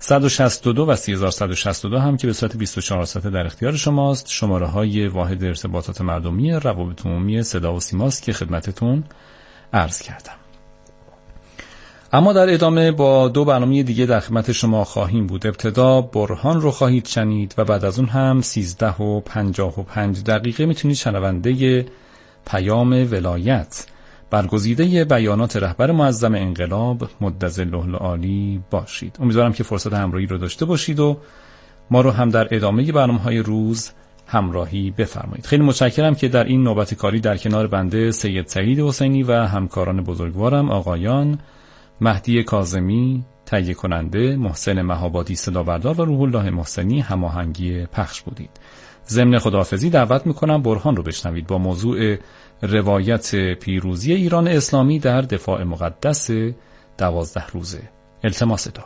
162 و 3162 هم که به صورت 24 ساعته در اختیار شماست. شماره های واحد ارتباطات مردمی روابط عمومی صدا و سیماست که خدمتتون عرض کردم. اما در ادامه با 2 برنامه دیگه در خدمت شما خواهیم بود. ابتدا برهان رو خواهید شنید و بعد از اون هم 13 و 55 دقیقه میتونید شنونده پیام ولایت برگزیده بیانات رهبر معظم انقلاب مدظله العالی باشید. امیدوارم که فرصت همراهی رو داشته باشید و ما رو هم در ادامه برنامه‌های روز همراهی بفرمایید. خیلی متشکرم که در این نوبت کاری در کنار بنده سید سعید حسینی و همکاران بزرگوارم آقایان مهدی کاظمی تهیه کننده، محسن مهابادی صدابردار و روح الله محسنی هماهنگی پخش بودید. ضمن خداحافظی دعوت میکنم برهان رو بشنوید با موضوع روایت پیروزی ایران اسلامی در دفاع مقدس 12 روزه. التماس دعا.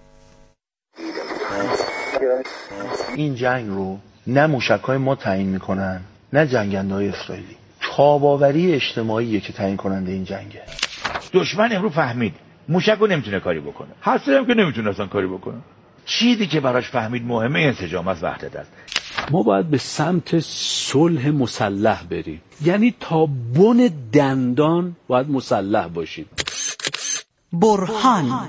این جنگ رو نه موشک‌های ما تعیین میکنن نه جنگنده‌های اسرائیلی. تاباوری اجتماعیه که تعیین کننده این جنگه. دشمن امروز فهمید موشک رو نمیتونه کاری بکنه، هسته هم که نمیتونه اصلا کاری بکنه. چیزی که براش فهمید مهمه انسجام است، وحدت است. ما باید به سمت صلح مسلح بریم، یعنی تا بن دندان باید مسلح باشیم. برهان.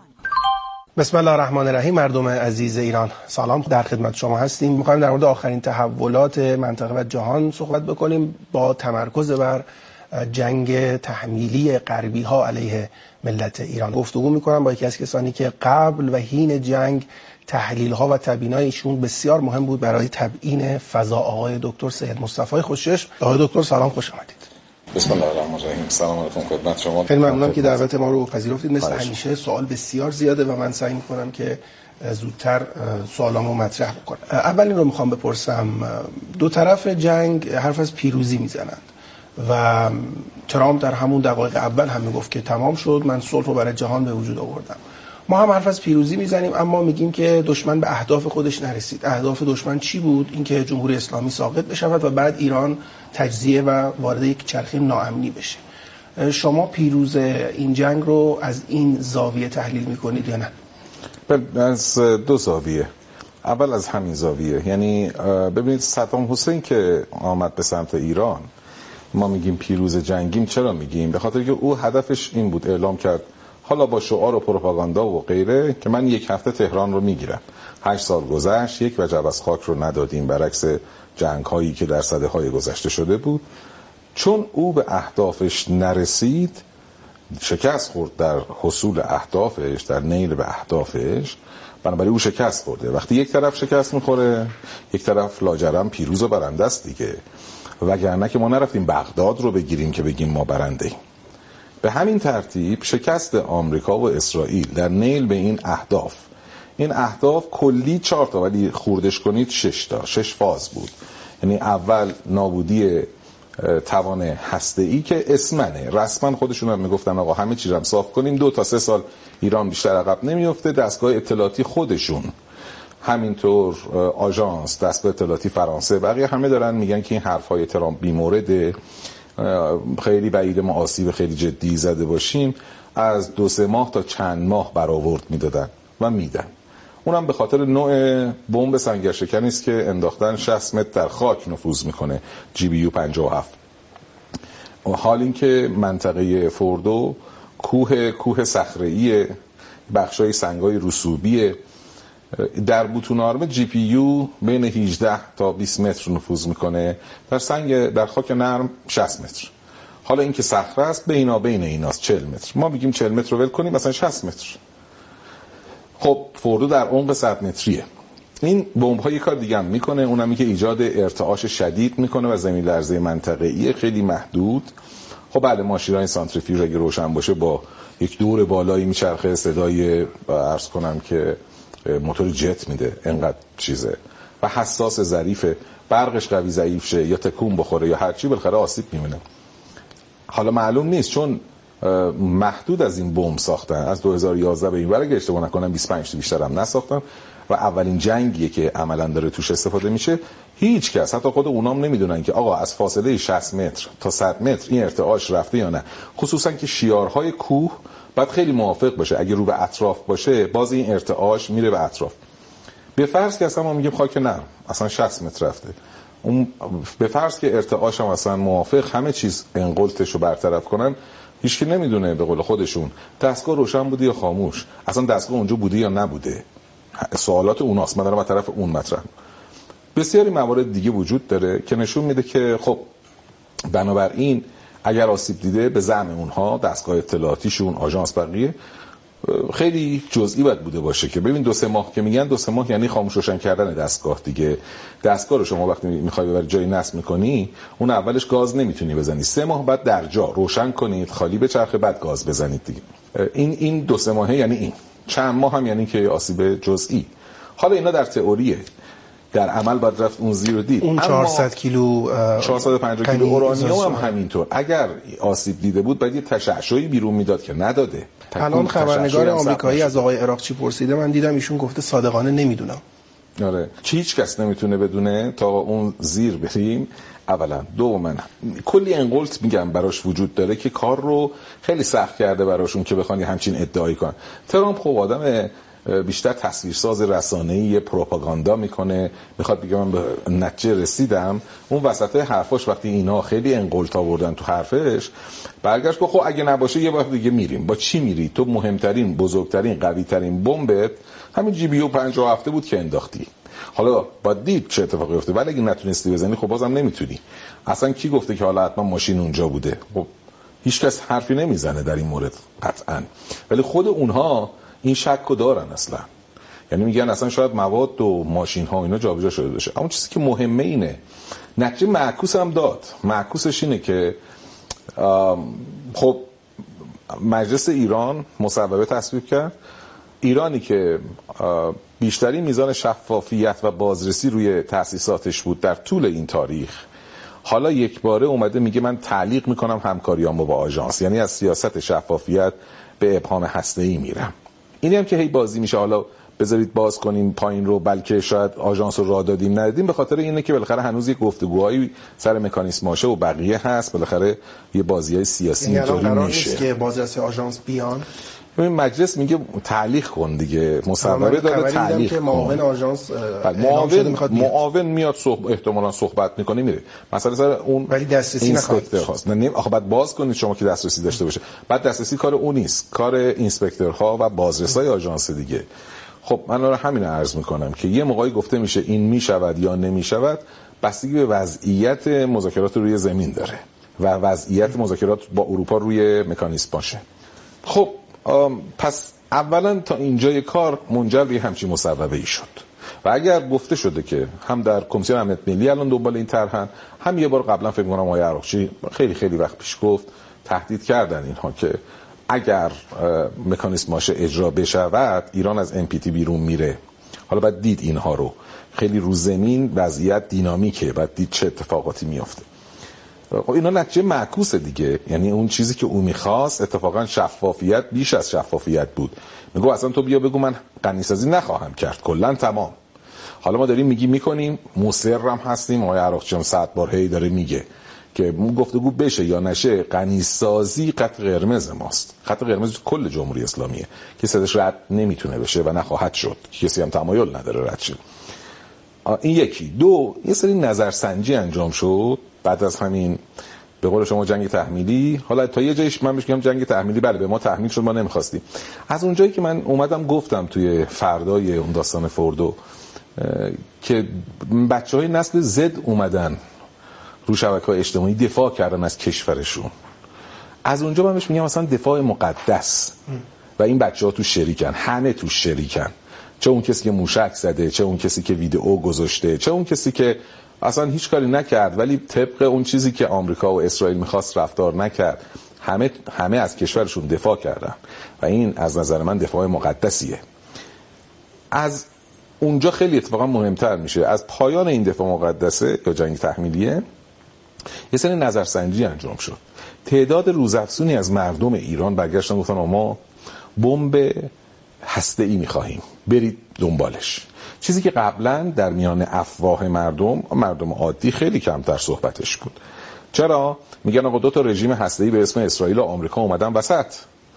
بسم الله الرحمن الرحیم. مردم عزیز ایران سلام، در خدمت شما هستیم. می‌خوایم در مورد آخرین تحولات منطقه و جهان صحبت بکنیم با تمرکز بر جنگ تحمیلی غربی ها علیه ملت ایران. گفتگو میکنم با یکی از کسانی که قبل و حین جنگ تحلیل ها و تبیینات ایشون بسیار مهم بود برای تبیین فضا، آقای دکتر سید مصطفی خوشچشم. آقای دکتر سلام، خوش آمدید. بسم الله الرحمن الرحیم. سلام علیکم خدمت شما. خیلی ممنونم که دعوت ما رو پذیرفتید. مثل همیشه سوال بسیار زیاده و من سعی میکنم که زودتر سوالامو مطرح بکنم. اولین رو میخوام بپرسم، دو طرف جنگ حرف از پیروزی میزنند و ترامپ در همون دقایق اول هم میگفت که تمام شد، من صلح رو برای جهان به وجود آوردم. ما هم حرف از پیروزی میزنیم اما میگیم که دشمن به اهداف خودش نرسید. اهداف دشمن چی بود؟ اینکه جمهوری اسلامی ساقط بشود و بعد ایران تجزیه و وارد یک چرخه ناامنی بشه. شما پیروز این جنگ رو از این زاویه تحلیل میکنید یا نه؟ از دو زاویه. اول از همین زاویه، یعنی ببینید صدام حسین که آمد به سمت ایران، ما میگیم پیروز جنگیم. چرا میگیم؟ به خاطر که او هدفش این بود، اعلام کرد حالا با شعار و پروپاگاندا و غیره که من 1 هفته تهران رو میگیرم. 8 سال گذشت، 1 وجب از خاک رو ندادیم، برعکس جنگ هایی که در سده های گذشته شده بود. چون او به اهدافش نرسید، شکست خورد در حصول اهدافش، در نیل به اهدافش، بنابراین او شکست خورده. وقتی یک طرف شکست میخوره، یک طرف لاجرم پیروز و برنده است دیگه. وگرنه که ما نرفتیم بغداد رو بگیریم که بگیم ما برنده ایم. به همین ترتیب شکست آمریکا و اسرائیل در نیل به این اهداف کلی 4 تا، ولی خوردش کنید 6 فاز بود. یعنی اول نابودی توان هسته‌ای که اسمنه، رسما خودشون هم میگفتن آقا همه چیز رو صاف کنیم، 2 تا 3 سال ایران بیشتر عقب نمیفته. دستگاه اطلاعاتی خودشون، همینطور آژانس، دستگاه اطلاعاتی فرانسه، بقیه همه دارن میگن که این حرفای ترامپ بی‌مورده، خیلی بعید ما آسیب خیلی جدی زده باشیم. از 2-3 ماه تا چند ماه برآورد میدادن و میدن. اونم به خاطر نوع بمب سنگرشکنی است که انداختن 60 متر در خاک نفوذ میکنه، GBU 57. حال این که منطقه فوردو کوه صخره‌ای، بخشای سنگای رسوبی، در بوتون آرم GPU بین 18 تا 20 متر نفوذ میکنه، در خاک نرم 60 متر. حالا این که صخره است بین ایناست 40 متر. ما میگیم 40 متر رو ول کنیم، مثلا 60 متر. خب فوردو در عمق 100 متریه. این بمب ها یک کار دیگه هم میکنه، اونم که ایجاد ارتعاش شدید میکنه و زمین لرزه منطقه‌ای خیلی محدود. خب بله، ماشینای سانتریفیوژ اگه روشن باشه با یک دور بالایی میچرخه، صدای عرض کنم که موتور جت میده، انقدر چیزه و حساس، ظریفه. برقش قوی ضعیف شه یا تکون بخوره یا هر چی، بالاخره آسیب میبینه. حالا معلوم نیست، چون محدود از این بمب ساختن از 2011 به این ور، اگه اشتباه نکنم 25 تا بیشتر هم نساختن و اولین جنگیه که عملا داره توش استفاده میشه. هیچ کس، حتی خود اونام نمیدونن که آقا از فاصله 60 متر تا 100 متر این ارتعاش رفته یا نه، خصوصا که شیارهای کوه باید خیلی موافق باشه. اگه رو به اطراف باشه باز این ارتعاش میره به اطراف. به فرض که اصلا ما میگیم خاک نرم اصلا 60 متر رفته، اون به فرض که ارتعاش هم اصلا موافق همه چیز انقلتش رو برطرف کنن، هیچ کی نمیدونه به قول خودشون دستگاه روشن بوده یا خاموش، اصلا دستگاه اونجا بوده یا نبوده. سوالات اوناست، من دارم از طرف اون مطرح. بسیاری موارد دیگه وجود داره که نشون میده که خب بنابراین اگر آسیب دیده به زعم اونها دستگاه اطلاعاتیشون، آژانس، بقیه خیلی جزئی باید بوده باشه که ببین 2-3 ماه که میگن 2-3 ماه یعنی خاموش روشن کردن دستگاه دیگه. دستگاه رو شما وقتی میخوای ببری جای نصب میکنی اون اولش گاز نمیتونی بزنی، 3 ماه بعد در جا روشن کنید خالی بچرخه بعد گاز بزنید دیگه. این 2-3 ماهه یعنی این چند ماه هم یعنی که آسیب جزئی. حالا اینا در تئوریه، در عمل باید رفت اون زیر رو دید. اون 400 کیلو 450 کیلو اورانیوم هم همینطور اگر آسیب دیده بود باید یه تشعشعی بیرون میداد که نداده. الان خبرنگار آمریکایی از آقای عراقچی پرسیده، من دیدم ایشون گفته صادقانه نمیدونم. آره هیچ کس نمیتونه بدونه تا اون زیر بریم. اولا دوما کلی انقلت میگم براش وجود داره که کار رو خیلی سخت کرده براشون که بخوان همچین ادعایی کنن. ترامپ خب آدم بیشتر تصویرساز رسانه‌ای پروپاگاندا میکنه، میخواد بگه من به نتیجه رسیدم. اون وسط حرفاش وقتی اینا خیلی انقلت آوردن تو حرفش برگشت گفت خب اگه نباشه یه بار دیگه میریم. با چی میری؟ تو مهمترین، بزرگترین، قویترین بمبت همین جی بی او 57 بود که انداختی. حالا باید دید چه اتفاقی افتاد، ولی اگه نتونستی بزنی خب بازم نمیتونی. اصلا کی گفته که حالا حتما ماشین اونجا بوده؟ خب هیچ کس حرفی نمیزنه در این مورد قطعا، ولی خود اونها این شکو دارن اصلا. یعنی میگن اصلا شاید مواد و ماشین ها اینا جابجا شده باشه. اما چیزی که مهمه اینه نتیجه معکوس هم داد. معکوسش اینه که خب مجلس ایران مصوبه تصویب کرد. ایرانی که بیشترین میزان شفافیت و بازرسی روی تأسیساتش بود در طول این تاریخ، حالا یک باره اومده میگه من تعلیق میکنم همکاریامو با آژانس، یعنی از سیاست شفافیت به ابهام هسته‌ای میرم. اینی هم که هی بازی میشه حالا بذارید باز کنیم پایین رو، بلکه شاید آژانس رو راه دادیم ندادیم، به خاطر اینه که بالاخره هنوز یه گفتگوهایی سر مکانیسماشه و بقیه هست. بالاخره یه بازیای سیاسی اینطوری میشه که بازرسی آژانس بیان. ببین مجلس میگه تعلیق کن دیگه، مصوبه داده تعلیق کن. معاون آژانس معاون میاد احتمالاً صحبت میکنه میره. مثلا سر اون ولی دسترسی اینسپکتورهاست. نه آخه بعد باز کنید شما که دسترسی داشته باشه. بعد دسترسی کار اون نیست، کار اینسپکتورها و بازرسای آژانس دیگه. خب من رو همین عرض میکنم که یه موقعی گفته میشه این میشود یا نمیشود، بستگی به وضعیت مذاکرات روی زمین داره و وضعیت مذاکرات با اروپا روی مکانیزم باشه. خب پس اولا تا اینجای کار منجر به همچین مصوبه‌ای شد و اگر گفته شده که هم در کمیسیون امنیت ملی الان دنبال این طرحن، هم یه بار قبلا فکر می‌کنم آقای عراقچی خیلی وقت پیش گفت تهدید کردن اینها که اگر مکانیزماش اجرا بشود ایران از NPT بیرون میره. حالا بعد دید اینها رو خیلی رو زمین وضعیت دینامیکه، بعد دید چه اتفاقاتی میفته. خب اینا نتیجه معکوسه دیگه، یعنی اون چیزی که او میخواست اتفاقا شفافیت بیش از شفافیت بود. میگو اصلا تو بیا بگو من غنیسازی نخواهم کرد، کلا تمام. حالا ما داریم میکنیم، مصرم هستیم. آقای عراقچی هم 100 بار هی داره میگه که گفتگو بشه یا نشه، غنیسازی خط قرمز ماست. خط قرمز کل جمهوری اسلامیه که صدش رد نمیتونه بشه و نخواهد شد، کسی هم تمایل نداره رد شه. این یکی. دو، یه سری نظرسنجی انجام شد بعد از همین به قول شما جنگ تحمیلی. حالا تا یه جایش من میگم جنگ تحمیلی بله به ما تحمیل شد، ما نمیخواستیم. از اونجایی که من اومدم گفتم توی فردای اون داستان فوردو که بچهای نسل زد اومدن رو شبکه‌های اجتماعی دفاع کردن از کشورشون، از اونجا من بهش میگم مثلا دفاع مقدس و این بچه‌ها تو شریکن، همه تو شریکن، چه اون کسی که موشک زده، چه اون کسی که ویدئو گذاشته، چه اون کسی که اصلا هیچ کاری نکرد ولی طبق اون چیزی که آمریکا و اسرائیل میخواست رفتار نکرد. همه از کشورشون دفاع کردن و این از نظر من دفاع مقدسیه. از اونجا خیلی اتفاقا مهمتر میشه، از پایان این دفاع مقدسه یا جنگ تحمیلیه یه سری نظرسنجی انجام شد. تعداد روزافزونی از مردم ایران برگشتن گفتن ما بمب هسته‌ای میخواهیم، برید دنبالش. چیزی که قبلا در میان افواه مردم عادی خیلی کمتر صحبتش بود. چرا؟ میگن آقا 2 تا رژیم هسته‌ای به اسم اسرائیل و آمریکا اومدن وسط.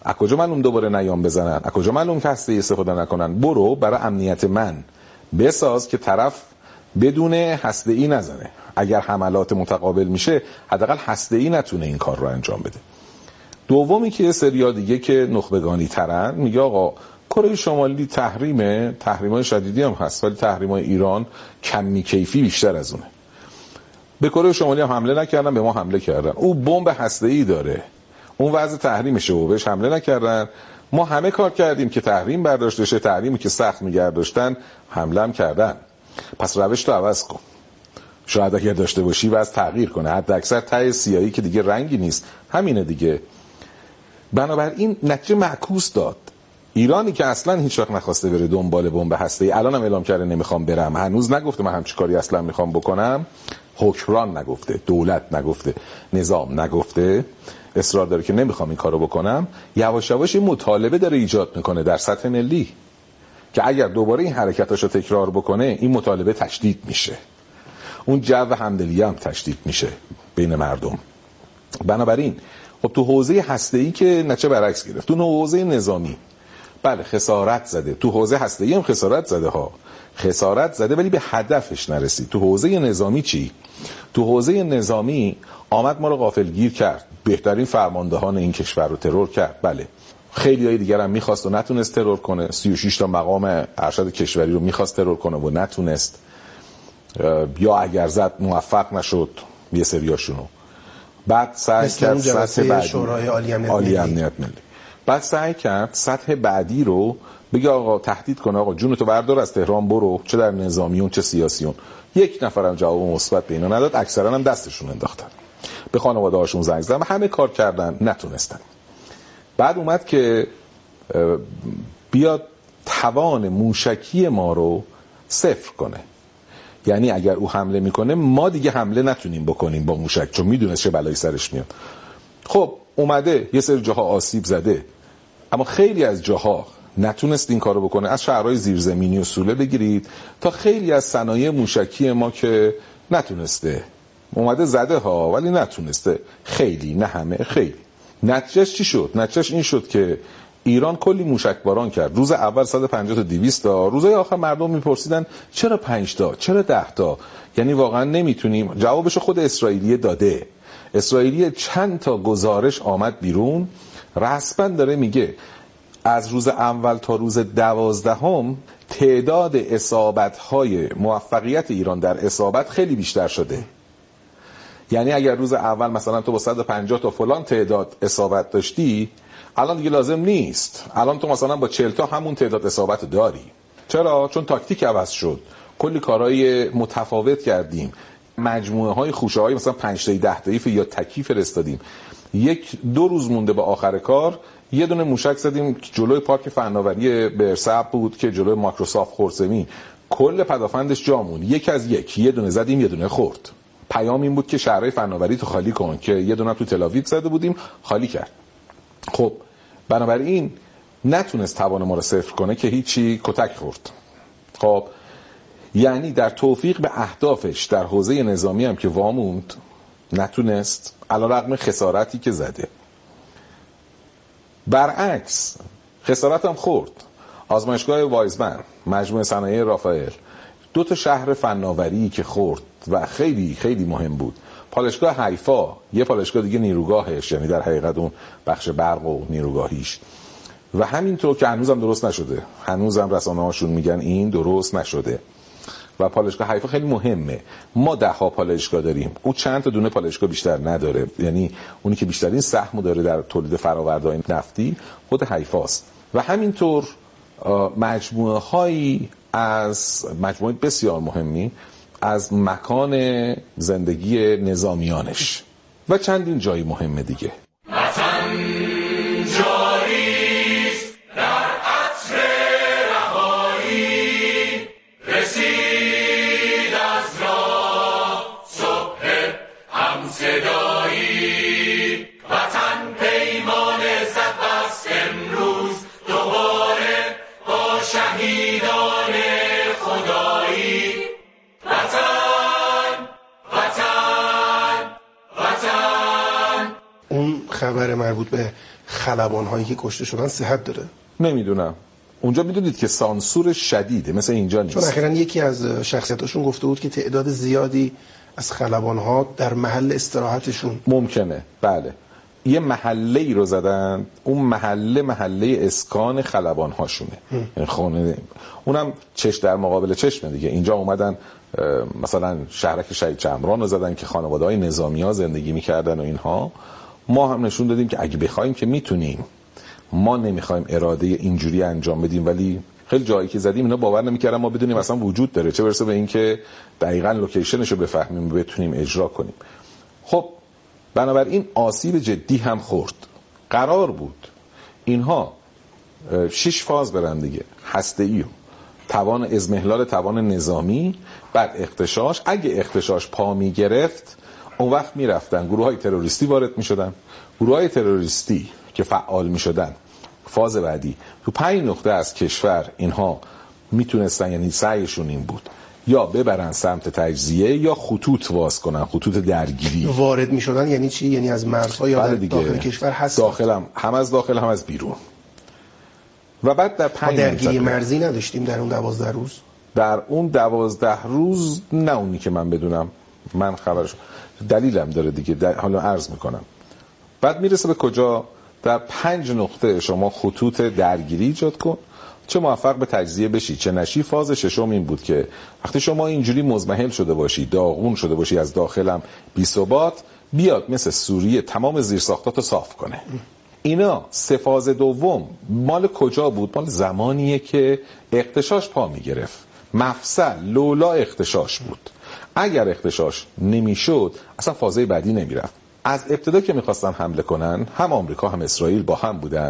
از کجا معلوم دوباره نیام بزنن؟ از کجا معلوم که هسته‌ای استفاده نکنن؟ برو برای امنیت من بساز که طرف بدون هسته‌ای نزنه. اگر حملات متقابل میشه حداقل هسته‌ای نتونه این کار رو انجام بده. دومی که سریا دیگه که نخبگانی ترن میگه آقا کره شمالی تحریم‌های شدیدی هم هست ولی تحریم‌های ایران کمی کیفی بیشتر از اونه. به کره شمالی هم حمله نکردن، به ما حمله کردن. او بمب هسته‌ای داره، اون وضع تحریمشه و بهش حمله نکردن. ما همه کار کردیم که تحریم برداشته شه، تحریمی که سخت نگه داشتن حمله هم کردن. پس روش تو عوض کن. شاید اگر داشته باشی وضع تغییر کنه. حد اکثر ته سیاهی که دیگه رنگی نیست، همینه دیگه. بنابراین نتیجه معکوس داد. ایرانی که اصلا هیچ وقت نخواسته بره دنبال بمب هسته‌ای، الان هم اعلام کرده نمیخوام برم. هنوز نگفته من همچین کاری اصلا میخوام بکنم. حکمران نگفته، دولت نگفته، نظام نگفته، اصرار داره که نمیخوام این کارو بکنم. یواش یواش این مطالبه داره ایجاد میکنه در سطح ملی که اگر دوباره این حرکتاشو تکرار بکنه این مطالبه تشدید میشه، اون جو همدلی هم تشدید میشه بین مردم. بنابراین خب تو حوزه هسته‌ای که نچه برعکس گرفت. تو حوزه نظامی بله خسارت زده، تو حوزه هسته‌ای هم خسارت زده ها، خسارت زده ولی به هدفش نرسید. تو حوزه نظامی چی؟ تو حوزه نظامی آمد ما رو غافلگیر کرد، بهترین فرماندهان این کشور رو ترور کرد. بله خیلی های دیگر هم میخواست و نتونست ترور کنه. 36 تا مقام ارشد کشوری رو میخواست ترور کنه و نتونست، یا اگر زد موفق نشد یه سریاشونو. بعد سعی کرد سطح بعدی شورای عالی امنیت ملی، بعد سعی کرد سطح بعدی رو بگه آقا تهدید کنه آقا جونتو بردار از تهران برو، چه در نظامیون چه سیاسیون. یک نفرم جواب مثبت به اینا نداد، اکثرا هم دستشون انداختن، به خانواده هاشون زنگ زدن، همه کار کردن نتونستن. بعد اومد که بیاد توان موشکی ما رو صفر کنه، یعنی اگر او حمله میکنه ما دیگه حمله نتونیم بکنیم با موشک، چون میدونست چه بلایی سرش میاد. خب اومده یه سری جاها آسیب زده، اما خیلی از جاها نتونست این کارو بکنه. از شهرهای زیرزمینی و سوله بگیرید تا خیلی از صنایع موشکی ما که نتونسته، اومده زده ها ولی نتونسته، خیلی نه همه، خیلی. نتیجهش چی شد؟ نتیجهش این شد که ایران کلی موشک باران کرد. روز اول 150 تا 200 تا، روزهای آخر مردم میپرسیدن چرا 5 تا، چرا 10 تا؟ یعنی واقعا نمیتونیم. جوابشو خود اسرائیلی داده. اسرائیلی چند تا گزارش آمد بیرون، رسما داره میگه از روز اول تا روز 12 تعداد اصابت‌های موفقیت ایران در اصابت خیلی بیشتر شده. یعنی اگر روز اول مثلا تو با 150 تا فلان تعداد اصابت داشتی، الان دیگه لازم نیست. الان تو مثلا با 40 تا همون تعداد اصابت داری. چرا؟ چون تاکتیک عوض شد. کلی کارهای متفاوت کردیم. مجموعه های خوشه های مثلا 5 تایی 10 تایی یا تکی فرستادیم. 1-2 روز مونده به آخر کار یه دونه موشک زدیم جلوی پارک فناوری برسب بود که جلوی مایکروسافت خرس‌زمین، کل پدافندش جامون، یک از یک، یه دونه زدیم یه دونه خورد. پیام این بود که شهرهای فناوری تو خالی کن، که یه دونه تو تل‌آویو زده بودیم خالی کرد. خب بنابراین نتونست توان ما رو صفر کنه که هیچی، کتک خورد. خب یعنی در توفیق به اهدافش در حوزه نظامی هم که واموند نتونست، علیرغم خسارتی که زده. برعکس خسارت هم خورد. آزمایشگاه وایزمن، مجموعه صنایع رافائل، 2 تا شهر فناوری که خورد و خیلی خیلی مهم بود. پالایشگاه حیفا، یه پالایشگاه دیگه نیروگاهش، یعنی در حقیقت اون بخش برق و نیروگاهیش، و همینطور که هنوزم درست نشده، هنوزم رسانه‌هاشون میگن این درست نشده. و پالایشگاه حیفا خیلی مهمه. ما 10 پالایشگاه داریم، او چند تا دونه پالایشگاه بیشتر نداره. یعنی اونی که بیشترین سهم داره در تولید فرآورده‌های نفتی خود حیفاست. و همینطور مجموعه بسیار مهمی از مکان زندگی نظامیانش و چندین جایی مهمه دیگه. خبر مربوط به خلبان‌هایی که کشته شدن صحت داره؟ نمیدونم. اونجا میدونید که سانسور شدیده، مثل اینجا نیست. چون اخیراً یکی از شخصیتاشون گفته بود که تعداد زیادی از خلبان‌ها در محل استراحتشون ممکنه. بله. یه محله ای رو زدن، اون محله اسکان خلبان هاشونه، یعنی خونه، اونم چش در مقابل چشمه دیگه. اینجا اومدن مثلا شهرک شهید چمران رو زدن که خانواده‌های نظامی‌ها زندگی می‌کردن و اینها. ما هم نشون دادیم که اگه بخوایم که میتونیم، ما نمیخوایم اراده اینجوری انجام بدیم، ولی خیلی جایی که زدیم اینا باور نمی‌کردن ما بدونیم اصلا وجود داره، چه برسه به این که دقیقاً لوکیشنش رو بفهمیم و بتونیم اجرا کنیم. خب بنابراین آسیب جدی هم خورد. قرار بود اینها 6 فاز برن دیگه، هسته‌ای، توان اضمحلال توان نظامی، بعد اغتشاش. اگه اغتشاش پا میگرفت اون وقت میرفتن گروه‌های تروریستی وارد میشدن. گروه‌های تروریستی که فعال میشدن فاز بعدی تو 5 نقطه از کشور اینها میتونستن، یعنی سعیشون این بود یا ببرن سمت تجزیه یا خطوط واز کنن، خطوط درگیری. وارد میشدن یعنی چی؟ یعنی از مرزها یا داخل کشور هست؟ داخل هم از داخل هم از بیرون. و بعد در 5 درگیری مرزی نداشتیم در اون 12 روز؟ در اون 12 روز نه، اونی که من بدونم، من خبرش دلیلم داره دیگه، حالا عرض میکنم. بعد میرسه به کجا؟ در 5 نقطه شما خطوط درگیری ایجاد کن، چه موفق به تجزیه بشی چه نشی. فاز ششم این بود که وقتی شما اینجوری مزمحل شده باشی، داغون شده باشی، از داخلم بی ثبات، بیاد مثل سوریه تمام زیرساختاتو صاف کنه. اینا 3 فاز دوم مال کجا بود؟ مال زمانیه که اغتشاش پا میگرفت. مفصل لولا اغتشاش بود. اگر اغتشاش نمیشد اصلا فازه بعدی نمیرفت. از ابتدا که میخواستن حمله کنن، هم آمریکا هم اسرائیل با هم بودن.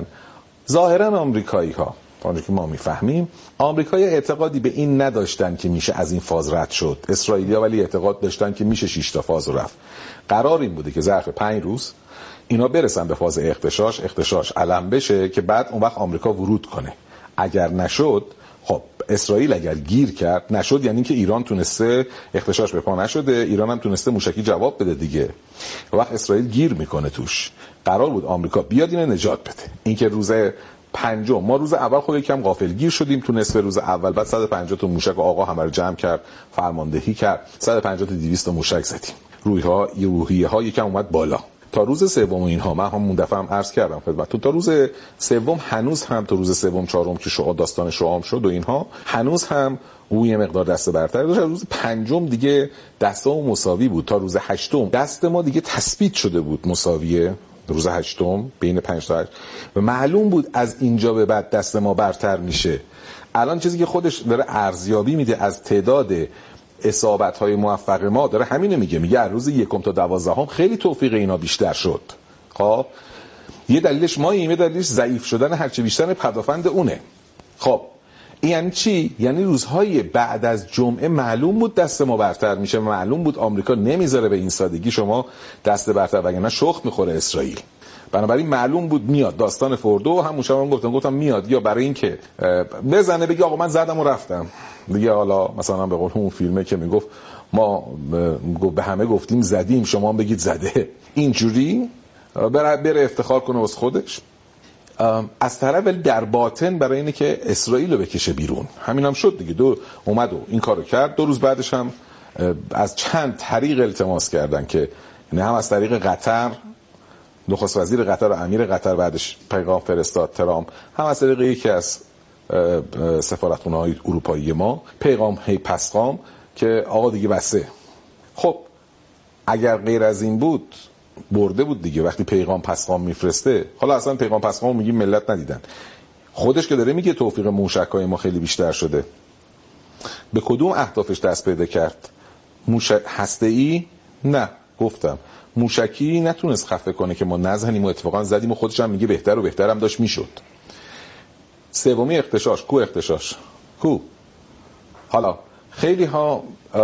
ظاهرا آمریکایی ها، اونجوری که ما میفهمیم، آمریکایی اعتقادی به این نداشتن که میشه از این فاز رد شد. اسرائیلیا ولی اعتقاد داشتن که میشه 6 تا فاز رفت. قرار این بوده که ظرف 5 روز اینا برسن به فاز اغتشاش علم بشه که بعد اون وقت آمریکا ورود کنه. اگر نشد، خب اسرائیل اگر گیر کرد، نشد یعنی که ایران تونسته، اغتشاش به پا نشده، ایران هم تونسته موشکی جواب بده دیگه. وقت اسرائیل گیر میکنه توش. قرار بود آمریکا بیاد اینو نجات بده. اینکه روز 5 ما روز اول خود یکم غافلگیر شدیم تو نصف روز اول، بعد 150 تا موشک آقا همه رو جمع کرد، فرماندهی کرد، 150 تا 200 تا موشک زدیم. روحیه ها یکم اومد بالا. تا روز سوم اینها، من همون دفعه هم عرض کردم خدمتتون، تا روز سوم هنوز هم، تا روز سوم چهارم که داستان شعام شد و اینها، هنوز هم او یه مقدار دست برتر داشت. روز 5 دیگه دستامون مساوی بود. تا روز 8 دست ما دیگه تثبیت شده بود مساویه. روز 8 بین 5 تا 8 و معلوم بود از اینجا به بعد دست ما برتر میشه. الان چیزی که خودش داره ارزیابی میده از تعداد اصابت‌های موفق ما، داره همینو میگه از روز 1 تا 12 خیلی توفیق اینا بیشتر شد. خب یه دلیلش یه دلیلش ضعیف شدن هرچه بیشتر پدافند اونه. خب این یعنی چی؟ یعنی روزهای بعد از جمعه معلوم بود دست ما برتر میشه، معلوم بود آمریکا نمیذاره به این سادگی شما دست برتر، وگرنه شخم میخوره اسرائیل. بنابراین معلوم بود میاد. داستان فردو همون شب هم گفتم میاد، یا برای این که بزنه بگه آقا من زدم و رفتم دیگه. حالا مثلا به قول اون فیلمه که میگفت ما به همه گفتیم زدیم، شما هم بگید زده، اینجوری بره افتخار کنه واسه خودش. از طرف ولی در باطن برای اینه که اسرائیل رو بکشه بیرون. همین هم شد دیگه. اومد و این کارو کرد. 2 روز بعدش هم از چند طریق التماس کردن که هم از طریق قطر، نخست وزیر قطر و امیر قطر بعدش پیغام فرستاد ترامپ، هم از طریق یکی از سفارتخونه‌های اروپایی ما پیغام پسخام که آقا دیگه بسه. خب اگر غیر از این بود برده بود دیگه. وقتی پیغام پسخام میفرسته، حالا اصلا پیغام پسخام میگیم ملت ندیدن، خودش که داره میگه توفیق موشک‌های ما خیلی بیشتر شده. به کدوم اهدافش دست پیدا کرد؟ هسته‌ای؟ نه، گفتم موشکی نتونست خفه کنه که ما نزنیم و اتفاقا زدیم و خودش هم میگه بهتر و بهتر هم داشت میشد. سومی اغتشاش. کو اغتشاش؟ کو؟ حالا خیلی ها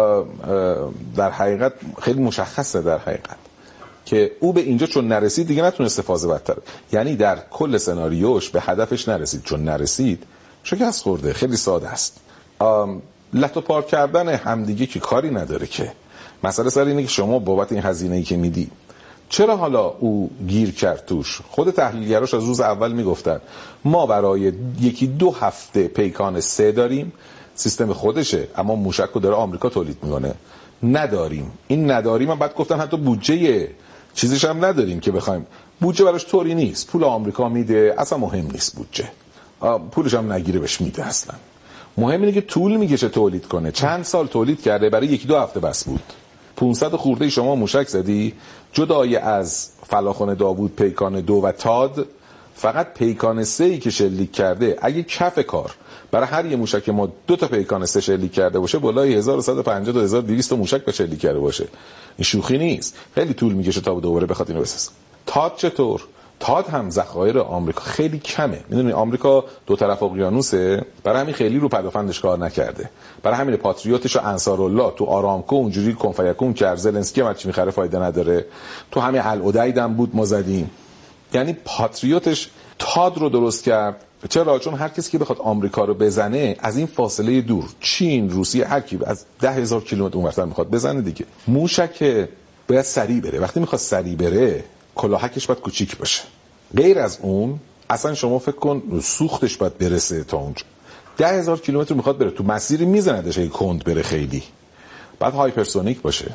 در حقیقت خیلی مشخصه در حقیقت که او به اینجا چون نرسید دیگه نتونست فاز بدتر، یعنی در کل سناریوش به هدفش نرسید. چون نرسید شکست خورده. خیلی ساده است. لتو پارک کردن همدیگه که کاری نداره که. مسئله سر اینه که شما بابت این هزینه‌ای که میدی چرا حالا او گیر کرد توش؟ خود تحلیلگراش از روز اول میگفتن ما برای 1-2 هفته پیکان 3 داریم، سیستم خودشه، اما موشک رو داره آمریکا تولید میکنه، نداریم. این نداریم هم بعد گفتن حتی بودجه چیزش هم نداریم که بخوایم، بودجه براش طوری نیست، پول آمریکا میده، اصلا مهم نیست بودجه، پولش هم نگیره بهش میده، اصلا مهم اینه که طول میکشه تولید کنه. چند سال تولید کرده، برای 1-2 هفته بس بود. 500 خورده شما موشک زدی، جدای از فلاخن داوود، پیکان 2 و تاد، فقط پیکان 3 که شلیک کرده، اگه کف کار برای هر یه موشک ما 2 تا پیکان 3 شلیک کرده باشه، بالای 1150 تا 1200 موشک به شلیک کرده باشه. این شوخی نیست، خیلی طول میکشه تا دوباره بخواد اینو بسازه. تاد چطور؟ تاد هم ذخایر آمریکا خیلی کمه. میدونی آمریکا 2 طرف اقیانوسه، برای همین خیلی رو پدافندش کار نکرده. برای همین پاتریوتش و انصارالله تو آرامکو اونجوری کنفیکون کرد، زلنسکی هم چی میخره فایده نداره. تو همین العدید هم بود ما زدیم. یعنی پاتریوتش تاد رو درست کرد. چرا؟ چون هر کسی که بخواد آمریکا رو بزنه از این فاصله دور، چین، روسیه، هر کی از 10,000 کیلومتر اونورتر میخواد بزنه دیگه. موشک باید سریع بره. وقتی میخواد سریع بره، کلاهکش باید کوچیک باشه. غیر از اون اصلا شما فکر کن سوختش باید برسه تا اونجا. 10,000 کیلومتر میخواد بره، تو مسیری میزندش اگه کند بره خیلی. بعد هایپرسونیک باشه،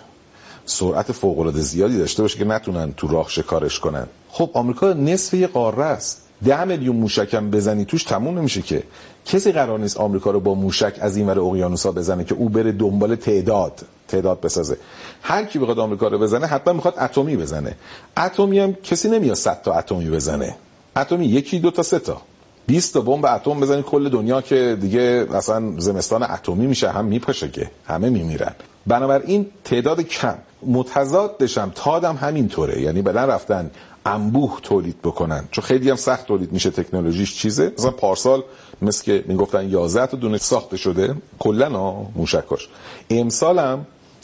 سرعت فوق العاده زیادی داشته باشه که نتونن تو راه شکارش کنن. خب آمریکا نصف یه قاره است، 10 میلیون موشکم بزنی توش تموم نمیشه که. کسی قرار نیست آمریکا رو با موشک از این ور اقیانوسا بزنه که او بره دنبال تعداد بسازه. هر کی بخواد آمریکا رو بزنه حتما میخواد اتمی بزنه. اتمی هم کسی نمیاد 100 تا اتمی بزنه. اتمی 1، 2 تا 3 تا 20 تا بمب اتم بزنی کل دنیا که دیگه اصلا زمستان اتمی میشه، هم میپاشه که همه میمیرن. بنابراین تعداد کم. متضادش هم تادم همینطوره، یعنی بدن رفتن انبوه تولید بکنن، چون خیلی هم سخت تولید میشه، تکنولوژیش چیزه. مثلا پارسال مثل که میگفتن 11 تا دونه ساخته شده کلا موشکاش، امسال هم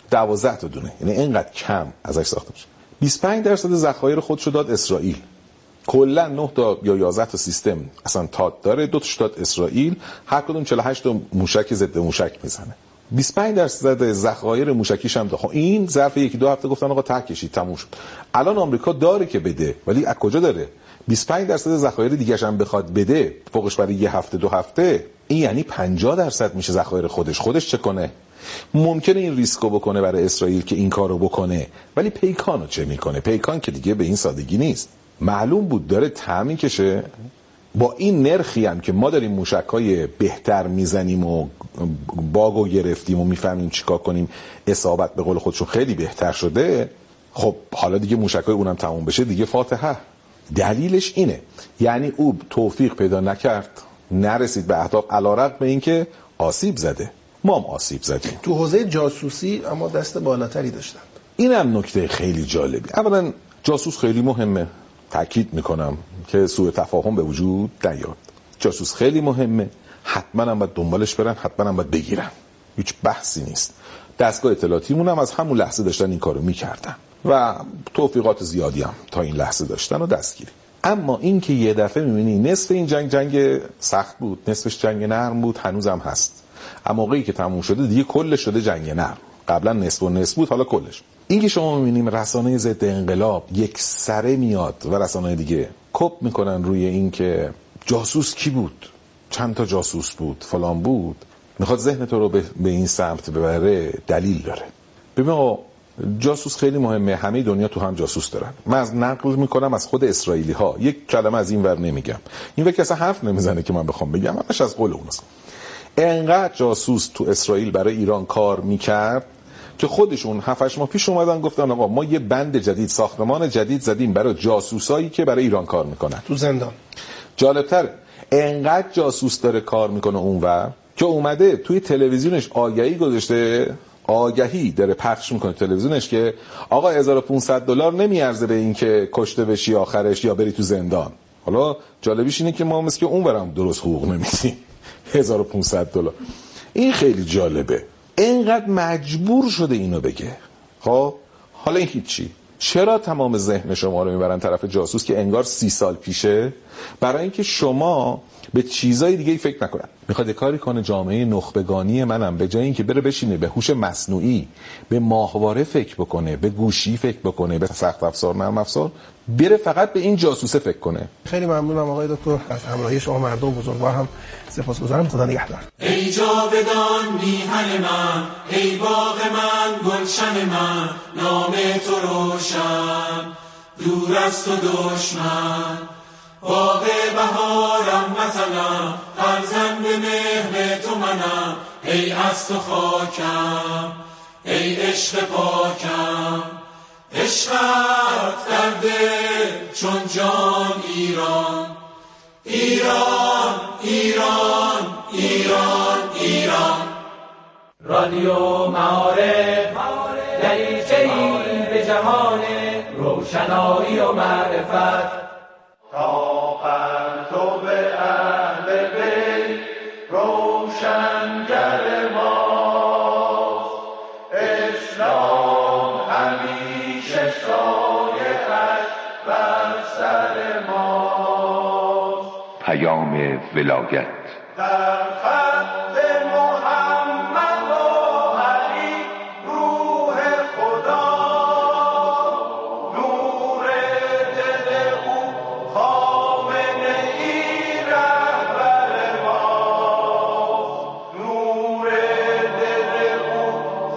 12 تا دونه، یعنی اینقدر کم ازش ساخته میشه. 25% ذخایر خودشو داد اسرائیل. کلا 9 تا یا 11 تا سیستم اصلا تاد داره، 2 تاش داد اسرائیل، هر کدوم 48 تا موشک ضد موشک میزنه. 25% ذخایر موشکیش هم داره. این ظرف 1-2 هفته گفتن آقا ته کشید تموم شد. الان آمریکا داره که بده، ولی از کجا داره؟ 25% ذخایر دیگه‌ش هم بخواد بده، فوقش برای 1 هفته 2 هفته، این یعنی 50% میشه ذخایر خودش چه کنه؟ ممکنه این ریسکو بکنه برای اسرائیل که این کارو بکنه، ولی پیکانو چه میکنه؟ پیکان که دیگه به این سادگی نیست. معلوم بود داره تامین کشه. با این نرخی هم که ما داریم موشک‌های بهتر میزنیم و باگو گرفتیم و میفهمیم چیکار کنیم، اصابت به قول خودشون خیلی بهتر شده. خب حالا دیگه موشک‌های اونم تموم بشه دیگه فاتحه. دلیلش اینه، یعنی او توفیق پیدا نکرد، نرسید به اهداف، علی‌رغم اینکه آسیب زده. ما هم آسیب زدیم. تو حوزه جاسوسی اما دست بالاتری داشتن. اینم نکته خیلی جالبی. اولا جاسوس خیلی مهمه، تاکید میکنم که سوء تفاهم به وجود نیاد. جاسوس خیلی مهمه، حتما هم باید دنبالش برن، حتما هم باید بگیرن، هیچ بحثی نیست. دستگاه اطلاعاتیمون هم از همون لحظه داشتن این کارو میکردن و توفیقات زیادی هم تا این لحظه داشتن و دستگیری. اما این که یه دفعه میبینی نصف این جنگ سخت بود، نصفش جنگ نرم بود، هنوزم هست، اما موقعی که تموم شده دیگه کلش شده جنگ نرم. قبلا نصف و نصف بود، حالا کلش. این که شما میبینیم رسانه ضد انقلاب یک سره میاد و رسانه دیگه کپ میکنن روی این که جاسوس کی بود، چند تا جاسوس بود، فلان بود، میخواد ذهن تو رو به این سمت ببره، دلیل داره. ببین جاسوس خیلی مهمه، همه دنیا تو هم جاسوس دارن. من از نقل میکنم از خود اسرائیلی ها، یک کلمه از این ور نمیگم، این وقت اصلا حرف نمیزنه که من بخوام بگم، همش از قول اونست. انقدر جاسوس تو اسرائیل برای ایران کار میکرد که خودشون 7-8 ماه پیش اومدن گفتن آقا ما یه بند جدید، ساختمان جدید زدیم برای جاسوسایی که برای ایران کار میکنن تو زندان. جالبتر انقدر جاسوس داره کار میکنه اونور که اومده توی تلویزیونش آگهی گذاشته، آگهی داره پخش میکنه تلویزیونش که آقا $1500 نمیارزه به این که کشته بشی آخرش یا بری تو زندان. حالا جالبیش اینه که ما مثل که اونورم درست حقوق نمیدیم. $1500 این خیلی جالبه، اینقدر مجبور شده اینو بگه. خب حالا این هیچی، چرا تمام ذهن شما رو میبرن طرف جاسوس که انگار 30 سال پیشه؟ برای اینکه شما به چیزای دیگه فکر نکنن. میخواد کاری کنه جامعه نخبگانی منم به جای اینکه بره بشینه به هوش مصنوعی، به ماهواره فکر بکنه، به گوشی فکر بکنه، به سخت افزار، نرم افزار، بره فقط به این جاسوسه فکر کنه. خیلی ممنونم آقای دکتر از همراهی شما. مردم بزرگوار هم سپاسگزارم. خدا نگهدار. ای جاودان میهن من، ای باغ من، گلشن من، نام تو روشن، دور از تو دشمن. باغ بهارم وطنم، فرزند مهر تو منم، ای از تو خاکم، ای عشق پاکم. عشقت در دل چون جان ایران، ایران ایران ایران ایران. رادیو معارف دریچه‌ای به جهان روشنایی و معرفت. تا پرتو اهل بیت روشنگر ماست، اسلام همیشه سایه‌اش بر سر ماست. پیام ولایت در خط محمد و علی روح خدا، نور دل او خامنه ای رهبر ماست، نور دل او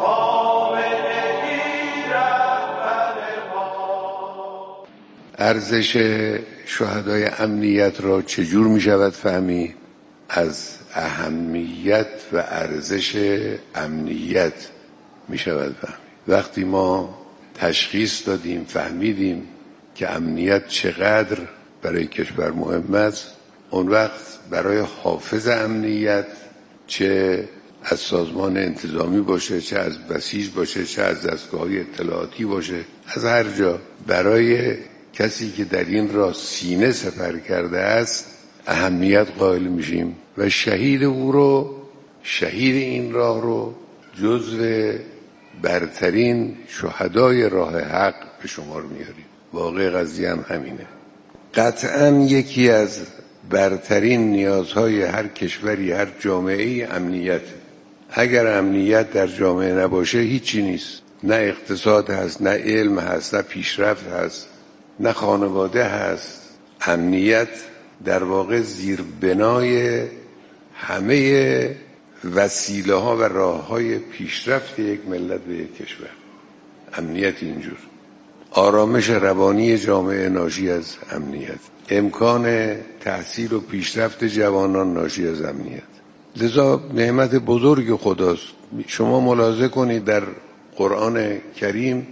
خامنه ای رهبر ماست. ارزش شهدای امنیت را چجور می شود فهمید؟ از اهمیت و ارزش امنیت می شود فهمید. وقتی ما تشخیص دادیم، فهمیدیم که امنیت چقدر برای کشور مهم است، اون وقت برای حافظ امنیت، چه از سازمان انتظامی باشه، چه از بسیج باشه، چه از دستگاه‌های اطلاعاتی باشه، از هر جا، برای کسی که در این راه سینه سپر کرده است اهمیت قائل میشیم و شهید او رو، شهید این راه رو جزو برترین شهدای راه حق به شمار میاریم. واقع قضیه هم همینه. قطعاً یکی از برترین نیازهای هر کشوری، هر جامعه‌ای امنیت. اگر امنیت در جامعه نباشه هیچی نیست. نه اقتصاد هست، نه علم هست، نه پیشرفت هست، نه خانواده هست. امنیت در واقع زیربنای همه وسیله ها و راه های پیشرفت یک ملت و یک کشور. امنیت اینجور. آرامش روانی جامعه ناشی از امنیت. امکان تحصیل و پیشرفت جوانان ناشی از امنیت. لذا نعمت بزرگ خداست. شما ملاحظه کنید در قرآن کریم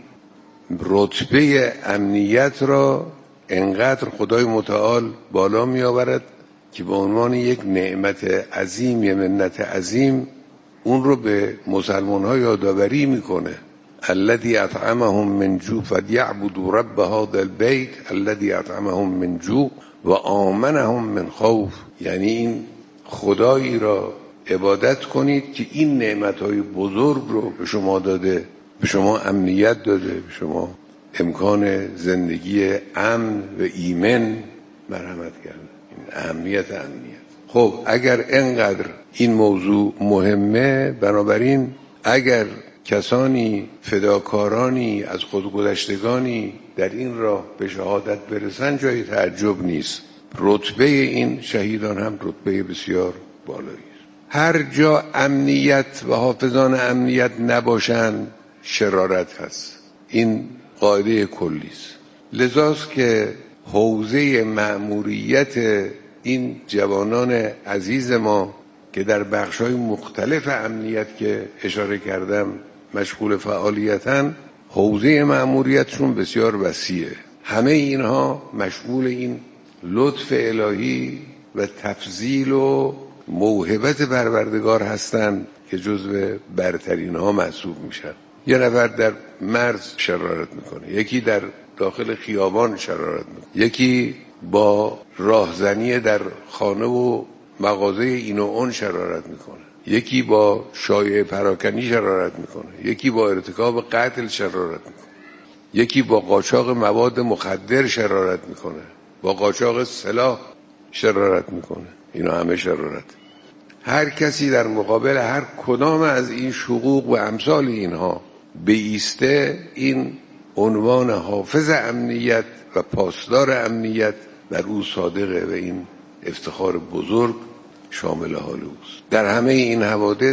رتبه امنیت را انقدر خدای متعال بالا می آورد که به عنوان یک نعمت عظیم، یک منت عظیم، اون رو به مسلمان ها یادآوری میکنه. الذی اطعمهم من جوع فلیعبدوا رب هذا البیت الذی اطعمهم من جوع و آمنهم من خوف. یعنی این خدایی را عبادت کنید که این نعمتهای بزرگ رو به شما داده، به شما امنیت داده، به شما امکان زندگی امن و ایمن مرحمت کرده. این اهمیت امنیت. خب اگر انقدر این موضوع مهمه، بنابراین اگر کسانی، فداکارانی، از خودگذشتگانی در این راه به شهادت برسن جای تعجب نیست. رتبه این شهیدان هم رتبه بسیار بالایی است. هر جا امنیت و حافظان امنیت نباشند شرارت هست. این قاعده کلی است. لذاست که حوزه مأموریت این جوانان عزیز ما که در بخش‌های مختلف امنیت که اشاره کردم مشغول فعالیتن، حوزه مأموریتشون بسیار وسیعه. همه اینها مشغول این لطف الهی و تفضیل و موهبت پروردگار هستند که جزو برترین ها محسوب میشن. یه نفر در مرز شرارت میکنه، یکی در داخل خیابان شرارت میکنه، یکی با راهزنی در خانه و مغازه این و اون شرارت میکنه، یکی با شایعه پراکنی شرارت میکنه، یکی با ارتکاب قتل شرارت میکنه. یکی با قاچاق مواد مخدر شرارت میکنه، با قاچاق سلاح شرارت میکنه. اینا همه شرارت. هر کسی در مقابل هر کدام از این شقوق و امثال اینها بایسته، این عنوان حافظ امنیت و پاسدار امنیت بر او صادقه و این افتخار بزرگ شامل حال اوست. در همه این حوادث